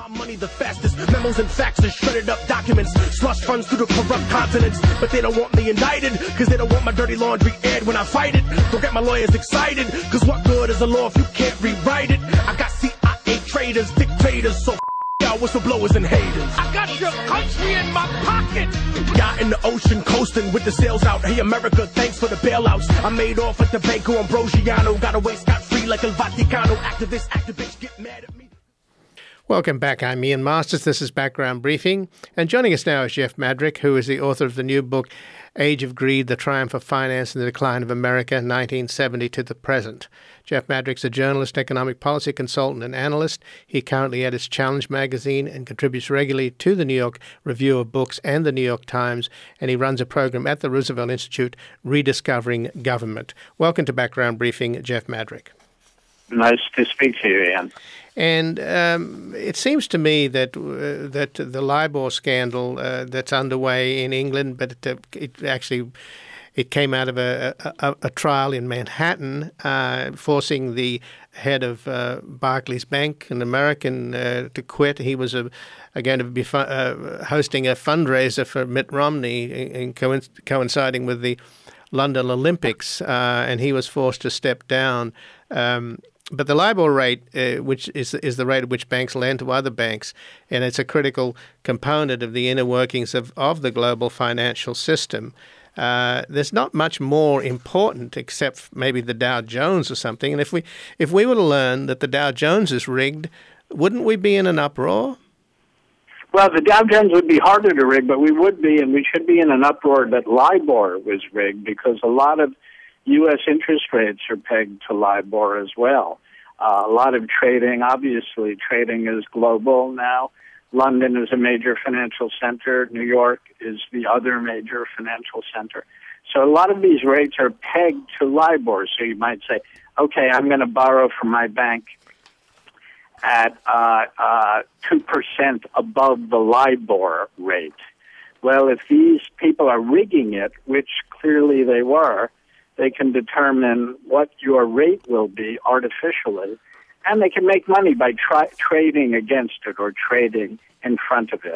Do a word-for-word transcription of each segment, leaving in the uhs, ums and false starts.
my money the fastest. Memos and faxes, shredded up documents, slush funds through the corrupt continents. But they don't want me indicted, cause they don't want my dirty laundry aired when I fight it. Don't get my lawyers excited, cause what good is a law if you can't rewrite it? I got C I A traitors, dictators, so f*** y'all whistleblowers and haters. I got your country in my pocket. Yacht in the ocean, coasting with the sails out. Hey America, thanks for the bailouts. I made off at the Banco Ambrosiano. Got away scot-free like El Vaticano. Activists, activists get mad at me. Welcome back. I'm Ian Masters. This is Background Briefing. And joining us now is Jeff Madrick, who is the author of the new book, Age of Greed, The Triumph of Finance and the Decline of America, nineteen seventy to the Present. Jeff Madrick's a journalist, economic policy consultant, and analyst. He currently edits Challenge magazine and contributes regularly to the New York Review of Books and the New York Times, and he runs a program at the Roosevelt Institute, Rediscovering Government. Welcome to Background Briefing, Jeff Madrick. Nice to speak to you, Ian. And um, it seems to me that uh, that the LIBOR scandal uh, that's underway in England, but it, uh, it actually it came out of a, a, a trial in Manhattan, uh, forcing the head of uh, Barclays Bank, an American, uh, to quit. He was a, a going to be fu- uh, hosting a fundraiser for Mitt Romney, in, in coinc- coinciding with the London Olympics, uh, and he was forced to step down. Um, But the LIBOR rate, uh, which is is the rate at which banks lend to other banks, and it's a critical component of the inner workings of, of the global financial system. Uh, there's not much more important except maybe the Dow Jones or something. And if we if we were to learn that the Dow Jones is rigged, wouldn't we be in an uproar? Well, the Dow Jones would be harder to rig, but we would be, and we should be in an uproar that LIBOR was rigged, because a lot of U S interest rates are pegged to LIBOR as well. Uh, a lot of trading, obviously, trading is global now. London is a major financial center. New York is the other major financial center. So a lot of these rates are pegged to LIBOR. So you might say, okay, I'm going to borrow from my bank at uh, uh, two percent above the LIBOR rate. Well, if these people are rigging it, which clearly they were, they can determine what your rate will be artificially, and they can make money by tra- trading against it or trading in front of it.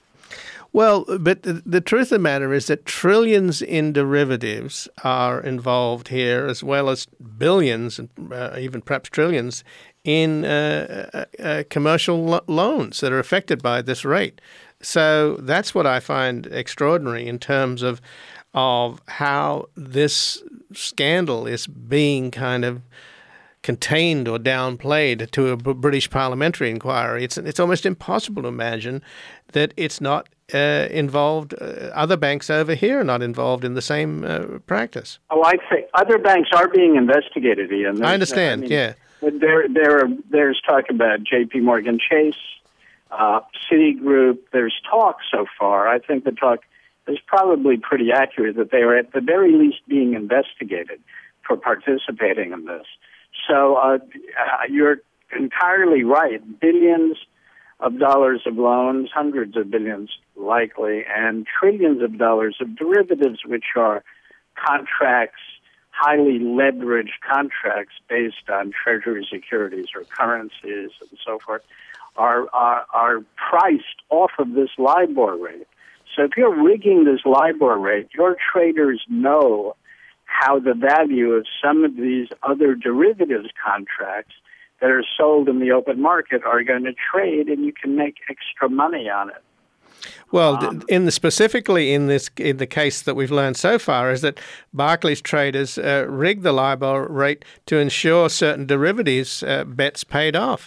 Well, but the, the truth of the matter is that trillions in derivatives are involved here, as well as billions, and uh, even perhaps trillions, in uh, uh, uh, commercial lo- loans that are affected by this rate. So that's what I find extraordinary in terms of of how this scandal is being kind of contained or downplayed to a British parliamentary inquiry. It's it's almost impossible to imagine that it's not uh, involved. Uh, other banks over here are not involved in the same uh, practice. Oh, I think other banks are being investigated, Ian. There's, I understand, I mean, yeah. There, there, there's talk about J P Morgan Chase, uh, Citigroup. There's talk so far. I think the talk is probably pretty accurate that they are at the very least being investigated for participating in this. So uh, you're entirely right. Billions of dollars of loans, hundreds of billions likely, and trillions of dollars of derivatives, which are contracts, highly leveraged contracts based on treasury securities or currencies and so forth, are, are, are priced off of this LIBOR rate. So if you're rigging this LIBOR rate, your traders know how the value of some of these other derivatives contracts that are sold in the open market are going to trade, and you can make extra money on it. Well, Um, in the, specifically in this in the case that we've learned so far is that Barclays traders uh, rigged the LIBOR rate to ensure certain derivatives uh, bets paid off.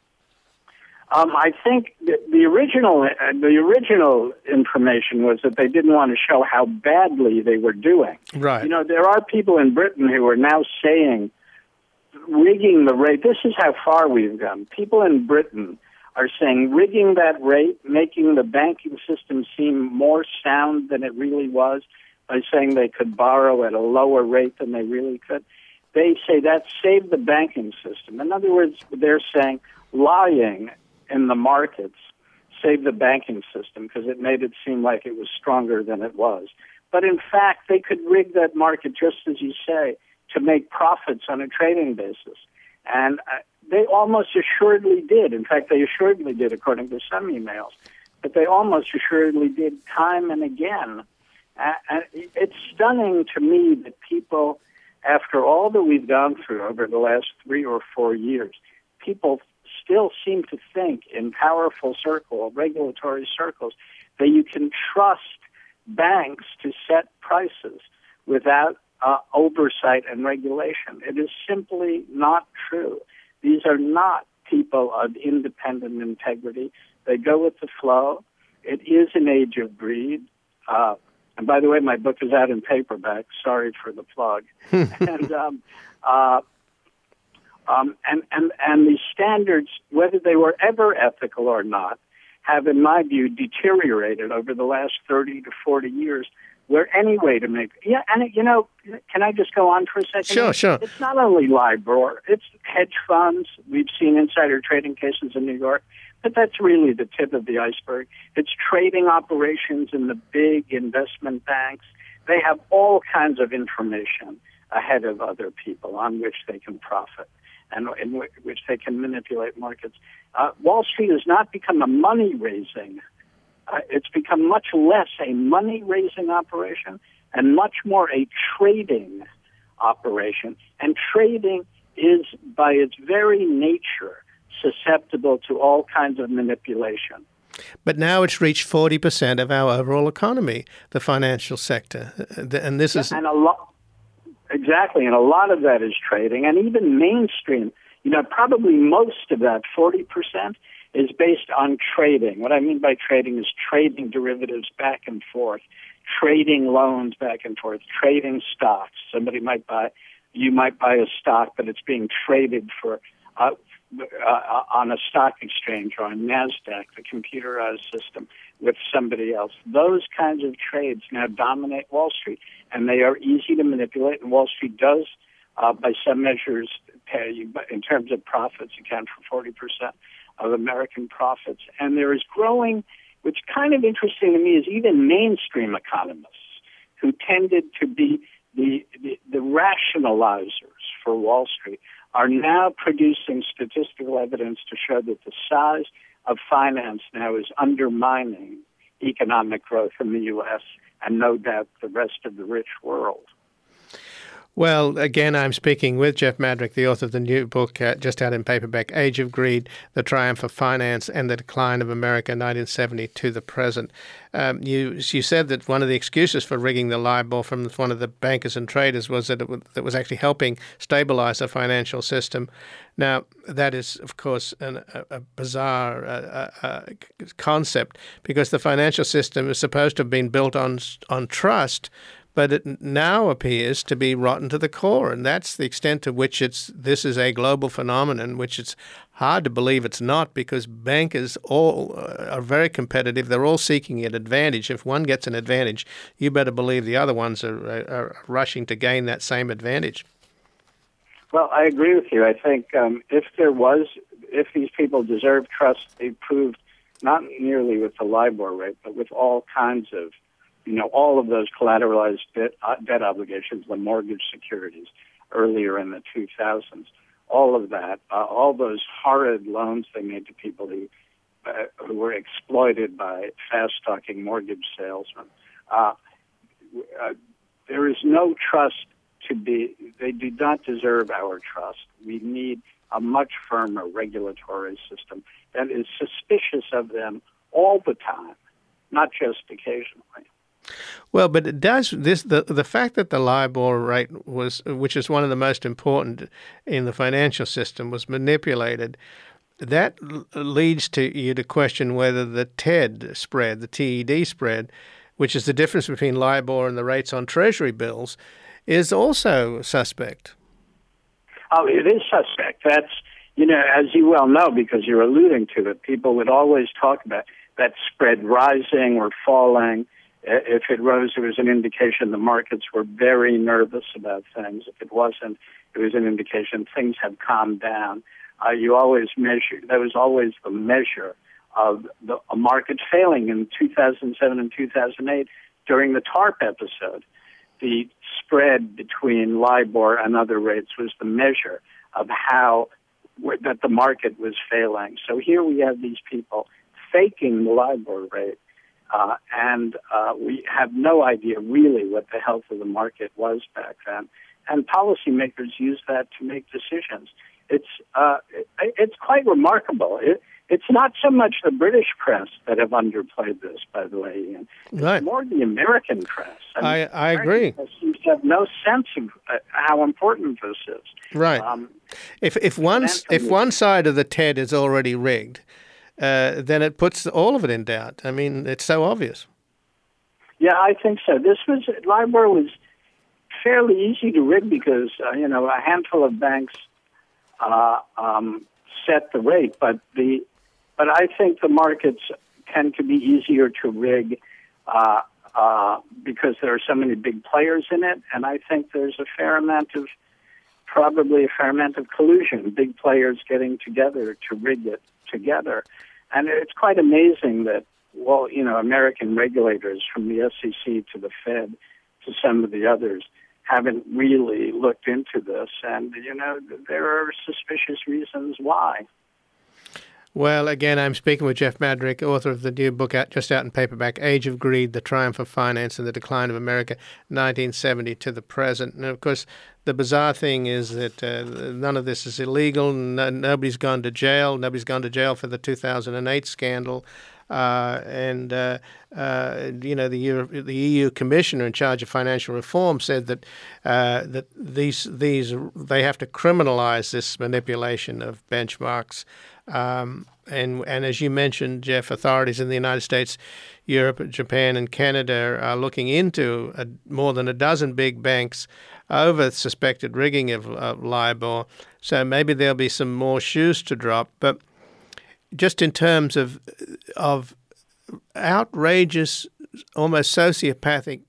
Um, I think the, the original uh, the original information was that they didn't want to show how badly they were doing. Right. You know, there are people in Britain who are now saying rigging the rate. This is how far we've gone. People in Britain are saying rigging that rate, making the banking system seem more sound than it really was by saying they could borrow at a lower rate than they really could. They say that saved the banking system. In other words, they're saying lying in the markets saved the banking system because it made it seem like it was stronger than it was. But in fact, they could rig that market, just as you say, to make profits on a trading basis. And uh, they almost assuredly did. In fact, they assuredly did, according to some emails. But they almost assuredly did time and again. And it's stunning to me that people, after all that we've gone through over the last three or four years, people still seem to think in powerful circles, regulatory circles, that you can trust banks to set prices without uh, oversight and regulation. It is simply not true. These are not people of independent integrity. They go with the flow. It is an age of greed. Uh, and by the way, my book is out in paperback. Sorry for the plug. and um, uh, um, and and and the standards, whether they were ever ethical or not, have, in my view, deteriorated over the last thirty to forty years. Where any way to make yeah, and you know, can I just go on for a second? Sure, sure. It's not only LIBOR; it's hedge funds. We've seen insider trading cases in New York, but that's really the tip of the iceberg. It's trading operations in the big investment banks. They have all kinds of information ahead of other people on which they can profit and in which they can manipulate markets. Uh, Wall Street has not become a money-raising. Uh, it's become much less a money-raising operation and much more a trading operation. And trading is, by its very nature, susceptible to all kinds of manipulation. But now it's reached forty percent of our overall economy, the financial sector. And this is... And a lot, exactly, and a lot of that is trading. And even mainstream, you know, probably most of that, forty percent, is based on trading. What I mean by trading is trading derivatives back and forth, trading loans back and forth, trading stocks. Somebody might buy, you might buy a stock, but it's being traded for uh, uh, on a stock exchange or on NASDAQ, the computerized system, with somebody else. Those kinds of trades now dominate Wall Street, and they are easy to manipulate, and Wall Street does, uh, by some measures, pay you, in terms of profits, account for forty percent. Of American profits. And there is growing, which kind of interesting to me, is even mainstream economists who tended to be the, the, the rationalizers for Wall Street are now producing statistical evidence to show that the size of finance now is undermining economic growth in the U S and no doubt the rest of the rich world. Well, again, I'm speaking with Jeff Madrick, the author of the new book uh, just out in paperback, Age of Greed, The Triumph of Finance and the Decline of America, nineteen seventy to the present. Um, you you said that one of the excuses for rigging the LIBOR from one of the bankers and traders was that it, w- that was actually helping stabilize the financial system. Now, that is, of course, an, a, a bizarre uh, uh, concept because the financial system is supposed to have been built on on trust, but it now appears to be rotten to the core, and that's the extent to which it's this is a global phenomenon, which it's hard to believe it's not because bankers all are very competitive. They're all seeking an advantage. If one gets an advantage, you better believe the other ones are, are rushing to gain that same advantage. Well, I agree with you. I think um, if there was, if these people deserve trust, they proved not merely with the LIBOR rate, but with all kinds of You know, all of those collateralized debt, uh, debt obligations, the mortgage securities earlier in the two thousands, all of that, uh, all those horrid loans they made to people who, uh, who were exploited by fast-talking mortgage salesmen. Uh, uh, there is no trust to be, they do not deserve our trust. We need a much firmer regulatory system that is suspicious of them all the time, not just occasionally. Well, but it does this the the fact that the LIBOR rate was, which is one of the most important in the financial system, was manipulated. That leads to you to question whether the T E D spread, the T E D spread, which is the difference between LIBOR and the rates on Treasury bills, is also suspect. Oh, it is suspect. That's, you know, as you well know, because you're alluding to it, people would always talk about that spread rising or falling. If it rose, it was an indication the markets were very nervous about things. If it wasn't, it was an indication things had calmed down. Uh, you always measure, that was always the measure of the, a market failing in two thousand seven and two thousand eight during the TARP episode. The spread between LIBOR and other rates was the measure of how that the market was failing. So here we have these people faking the LIBOR rate, uh, and uh, we have no idea really what the health of the market was back then. And policymakers use that to make decisions. It's uh, it, it's quite remarkable. It, it's not so much the British press that have underplayed this, by the way, Ian. It's right. more the American press. I, mean, I, I agree. Press seems to have no sense of uh, how important this is. Right. Um, if if one if one side of the T E D is already rigged, uh, then it puts all of it in doubt. I mean, it's so obvious. Yeah, I think so. This was LIBOR was fairly easy to rig because uh, you know a handful of banks uh, um, set the rate, but the but I think the markets tend to be easier to rig uh, uh, because there are so many big players in it, and I think there's a fair amount of probably a fair amount of collusion, big players getting together to rig it together, and it's quite amazing that well, you know, American regulators from the S E C to the Fed to some of the others haven't really looked into this, and you know there are suspicious reasons why. Well, again, I'm speaking with Jeff Madrick, author of the new book out, just out in paperback, Age of Greed, The Triumph of Finance and the Decline of America, nineteen seventy to the present. And, of course, the bizarre thing is that uh, none of this is illegal. No, nobody's gone to jail. Nobody's gone to jail for the two thousand eight scandal. Uh, and, uh, uh, you know, the, Euro- the E U commissioner in charge of financial reform said that uh, that these these they have to criminalize this manipulation of benchmarks. Um, and and as you mentioned, Jeff, authorities in the United States, Europe, Japan, and Canada are looking into a, more than a dozen big banks over suspected rigging of, of LIBOR. So maybe there'll be some more shoes to drop. But just in terms of of outrageous, almost sociopathic,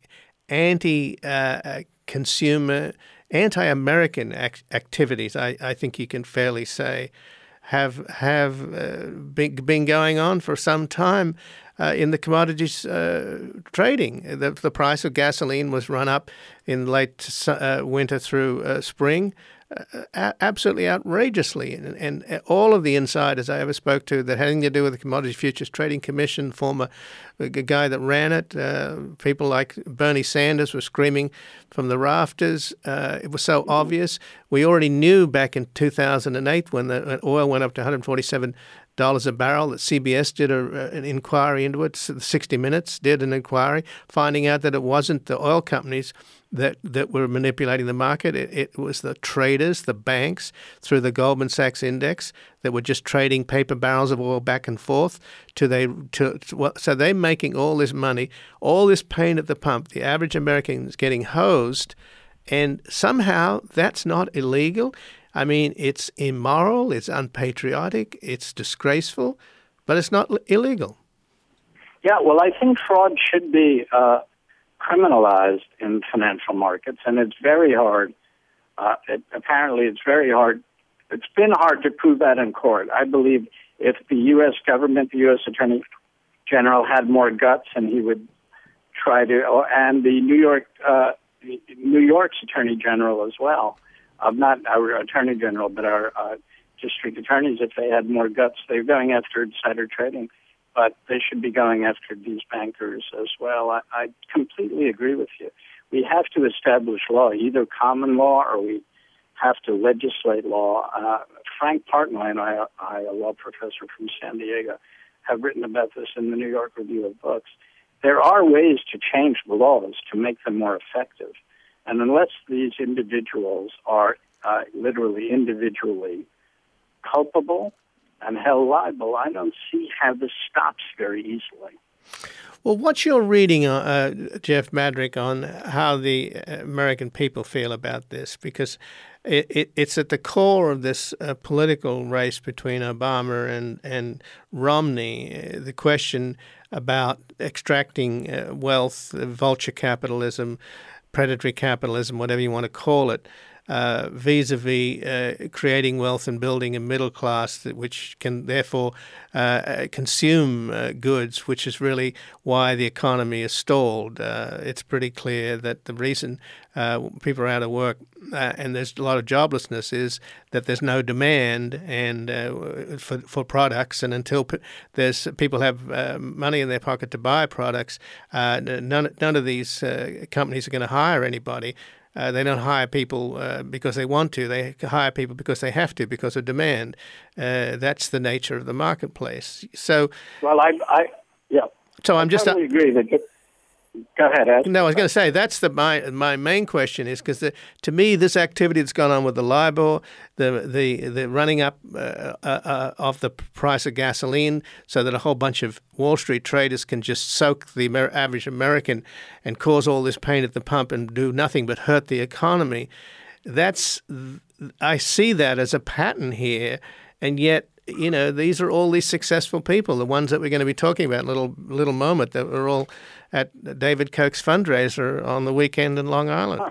anti-consumer, uh, anti-American ac- activities, I, I think you can fairly say, have have uh, been, been going on for some time uh, in the commodities uh, trading. The, the price of gasoline was run up in late uh, winter through uh, spring, uh, absolutely outrageously. And, and all of the insiders I ever spoke to that had anything to do with the Commodities Futures Trading Commission, former uh, guy that ran it, uh, people like Bernie Sanders were screaming from the rafters. Uh, it was so obvious. We already knew back in two thousand eight when the when oil went up to one hundred forty-seven dollars a barrel that C B S did a, an inquiry into it. sixty minutes did an inquiry, finding out that it wasn't the oil companies that, that were manipulating the market. It, it was the traders, the banks, through the Goldman Sachs index that were just trading paper barrels of oil back and forth. To they to, to well, so they're making all this money, all this pain at the pump. The average American is getting hosed, and somehow that's not illegal. I mean, it's immoral, it's unpatriotic, it's disgraceful, but it's not illegal. Yeah, well, I think fraud should be uh, criminalized in financial markets, and it's very hard. Uh, it, apparently, it's very hard. It's been hard to prove that in court. I believe if the U S government, the U S Attorney General had more guts, and he would try to, oh, and the New York, uh, New York's Attorney General as well. Uh, not our Attorney General, but our uh, district attorneys, if they had more guts. They're going after insider trading, but they should be going after these bankers as well. I, I completely agree with you. We have to establish law, either common law or we have to legislate law. Uh, Frank Partnoy and I, I, a law professor from San Diego, have written about this in the New York Review of Books. There are ways to change the laws to make them more effective. And unless these individuals are uh, literally individually culpable and held liable, I don't see how this stops very easily. Well, what's your reading, uh, Jeff Madrick, on how the American people feel about this? Because it, it, it's at the core of this uh, political race between Obama and, and Romney, uh, the question about extracting uh, wealth, uh, vulture capitalism, predatory capitalism, whatever you want to call it. uh, vis-a-vis uh, creating wealth and building a middle class that, which can therefore uh, consume uh, goods, which is really why the economy is stalled. Uh, it's pretty clear that the reason uh, people are out of work uh, and there's a lot of joblessness is that there's no demand and uh, for for products, and until p- there's people have uh, money in their pocket to buy products, uh, none none of these uh, companies are going to hire anybody. Uh, they don't hire people uh, because they want to. They hire people because they have to, because of demand. Uh, that's the nature of the marketplace. So, well, I, I yeah. So I'm I just totally agree that. Go ahead, Ed. No, I was going to say that's the my my main question is because to me this activity that's gone on with the LIBOR, the the the running up uh, uh, of the price of gasoline, so that a whole bunch of Wall Street traders can just soak the Amer- average American and cause all this pain at the pump and do nothing but hurt the economy. That's I see that as a pattern here, and yet. You know, these are all these successful people, the ones that we're going to be talking about in a little, little moment, that were all at David Koch's fundraiser on the weekend in Long Island.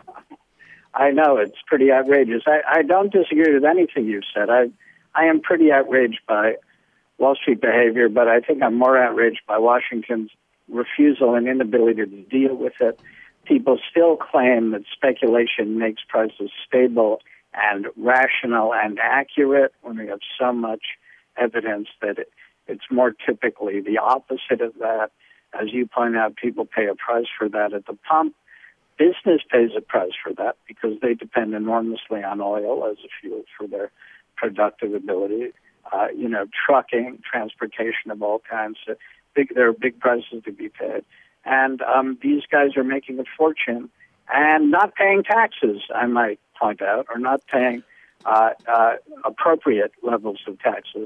I know, it's pretty outrageous. I, I don't disagree with anything you've said. I, I am pretty outraged by Wall Street behavior, but I think I'm more outraged by Washington's refusal and inability to deal with it. People still claim that speculation makes prices stable and rational and accurate when we have so much evidence that it, it's more typically the opposite of that. As you point out, people pay a price for that at the pump. Business pays a price for that because they depend enormously on oil as a fuel for their productive ability. Uh, you know, trucking, transportation of all kinds. So big, there are big prices to be paid. And um, these guys are making a fortune and not paying taxes, I might point out, or not paying uh, uh, appropriate levels of taxes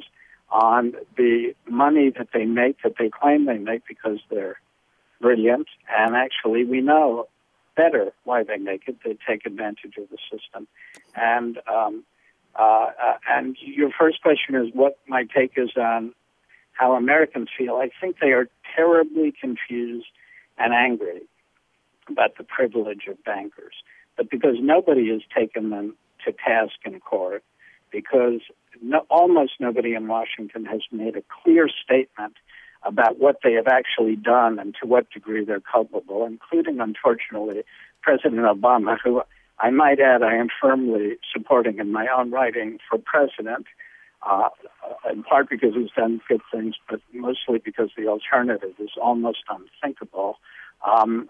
on the money that they make, that they claim they make because they're brilliant. And actually, we know better why they make it. They take advantage of the system. And um, uh, uh, and your first question is what my take is on how Americans feel. I think they are terribly confused and angry about the privilege of bankers. But because nobody has taken them to task in court, because no, almost nobody in Washington has made a clear statement about what they have actually done and to what degree they're culpable, including, unfortunately, President Obama, who I might add I am firmly supporting in my own writing for president, uh, in part because he's done good things, but mostly because the alternative is almost unthinkable. Um,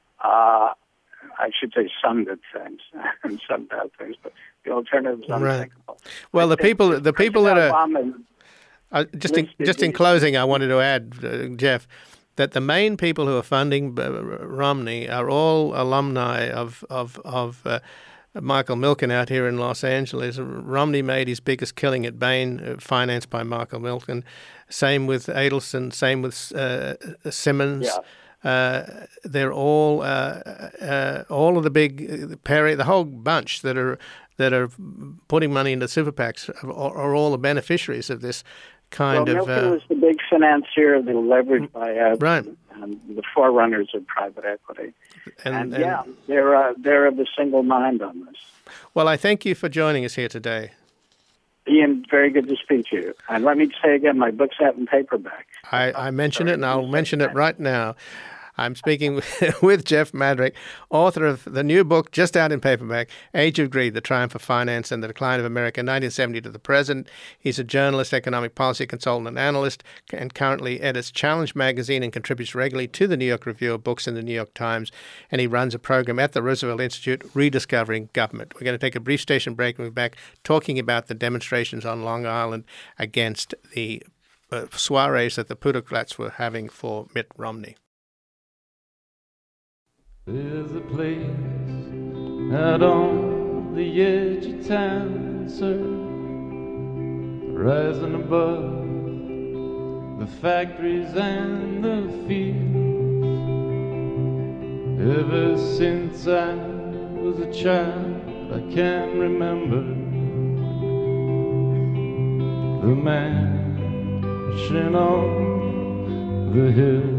uh, I should say some good things and some bad things, but the alternative is unthinkable. Right. Well, I the people, the people that are Obama, uh, just in, just in closing, I wanted to add, uh, Jeff, that the main people who are funding uh, Romney are all alumni of of of uh, Michael Milken out here in Los Angeles. Romney made his biggest killing at Bain, uh, financed by Michael Milken. Same with Adelson. Same with uh, Simmons. Yeah. Uh, they're all uh, uh, all of the big uh, Perry, the whole bunch that are that are putting money into super PACs are, are all the beneficiaries of this kind well, of. Milken uh, was the big financier of the leveraged buyouts, right. and the forerunners of private equity. And, and, and yeah, they're uh, they're of a single mind on this. Well, I thank you for joining us here today. Ian, very good to speak to you. And let me say again, my book's out in paperback. I, I mentioned it, and I'll mention it right now. I'm speaking with Jeff Madrick, author of the new book, just out in paperback, Age of Greed, The Triumph of Finance and the Decline of America, nineteen seventy to the Present. He's a journalist, economic policy consultant, and analyst, and currently edits Challenge magazine and contributes regularly to the New York Review of Books and the New York Times. And he runs a program at the Roosevelt Institute, Rediscovering Government. We're going to take a brief station break and we'll be back talking about the demonstrations on Long Island against the uh, soirees that the plutocrats were having for Mitt Romney. There's a place out on the edge of town, sir, rising above the factories and the fields. Ever since I was a child, I can remember the mansion on the hill.